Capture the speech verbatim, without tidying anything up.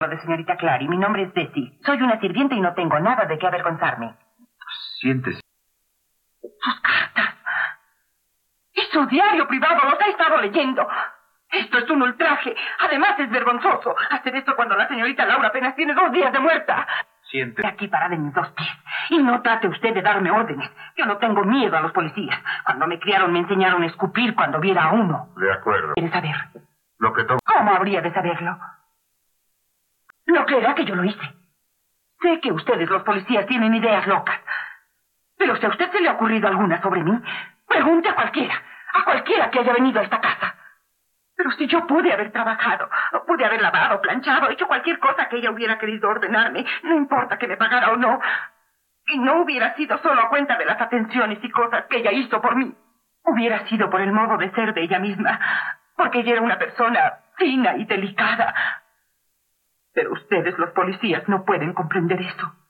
de señorita Clary, mi nombre es Bessie. Soy una sirvienta y no tengo nada de qué avergonzarme. Siéntese. Sus cartas. Y su diario privado los ha estado leyendo. Esto es un ultraje. Además es vergonzoso hacer esto cuando la señorita Laura apenas tiene dos días de muerta. Siéntese. Aquí parada en mis dos pies. Y no trate usted de darme órdenes. Yo no tengo miedo a los policías. Cuando me criaron me enseñaron a escupir cuando viera a uno. De acuerdo. ¿Quiere saber? Lo que tomo. ¿Cómo habría de saberlo? No creerá que yo lo hice. Sé que ustedes, los policías, tienen ideas locas. Pero si a usted se le ha ocurrido alguna sobre mí, pregunte a cualquiera. A cualquiera que haya venido a esta casa. Pero si yo pude haber trabajado, pude haber lavado, planchado, hecho cualquier cosa que ella hubiera querido ordenarme, no importa que me pagara o no, y no hubiera sido solo a cuenta de las atenciones y cosas que ella hizo por mí, hubiera sido por el modo de ser de ella misma, porque ella era una persona fina y delicada. Pero ustedes, los policías, no pueden comprender eso.